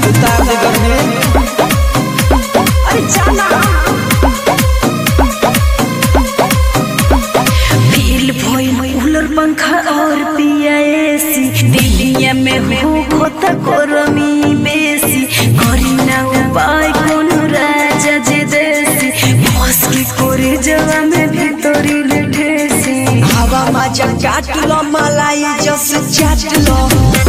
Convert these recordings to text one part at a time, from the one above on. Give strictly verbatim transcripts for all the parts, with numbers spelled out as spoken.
उतार दे घर में। अरे जाना फील भोई कूलर पंखा और पिया एसी दिलिया में हो खोता गरमी बेसी करी ना उपाय कोनो राजा जे देसी बस की कोरे जवा में भीतरी लेठेसी हवा मजा काट लो मलाई जस चाट लो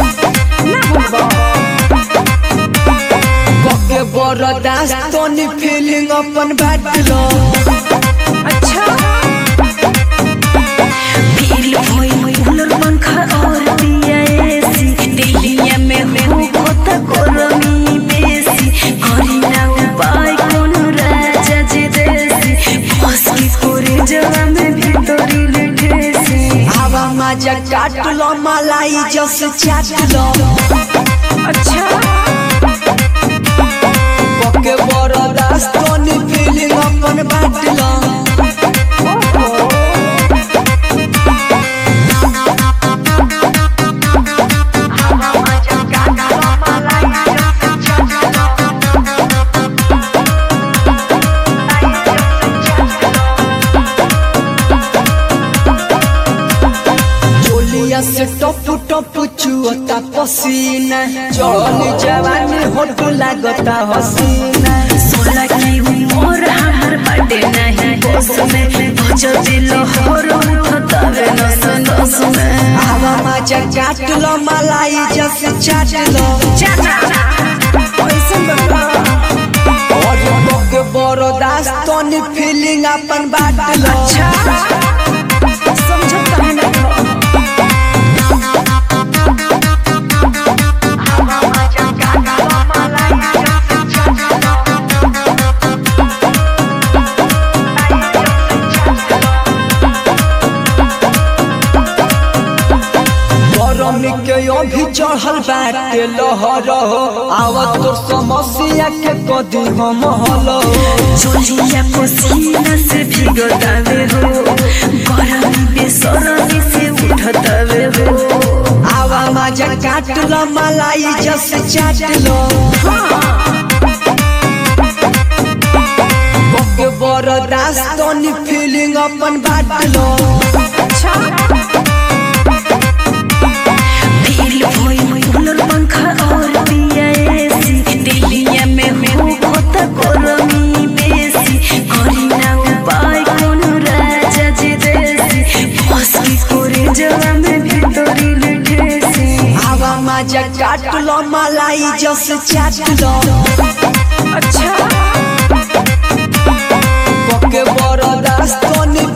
बके बरदास तोनी फीलिंग अपन बांट लो। अच्छा फील भोई कूलर पंखा और पिया एसी दिलिया में हो खोता गरमी बेसी करी ना उपाय कोनो राजा जे देसी बस की कोरे जवा में भीतरी लेठेसी हवा मजा काट लो मलाई जस चाट लो। अच्छा बके बरदास तोनी फीलिंग अपन बांट लो। से टप टप चुअता पसीना चल जवानी होठ लागता हसीना सोला की उमर हमर बड़े नहीं बस में भजो दिल हर उठतावे नस नस में हवा मजा काट लो मलाई जस चाट लो। जाना ऐसे बड़ा और बके बरदास तोनी फीलिंग अपन बांट लो। अच्छा समझो काहे ना के अभी चढ़ल बाटे लहर आवत तोर समस्या के कदी हम हल चोलिया पसीना से भिगतावे हो गरमी बेसरमी से उठतावे हो आवा मजा काट लो मलाई जस चाट लो। बके बरदास तोनी फीलिंग अपन बांट लो। फील भोई कूलर पंखा और पिया एसी दिलिया में हो खोता गरमी बेसी करी ना उपाय कोनो राजा जे देसी बस की कोरे जवा में भीतरी लेठेसी आवा मजा काट लो मलाई जस चाट लो। अच्छा बके बरदास तोनी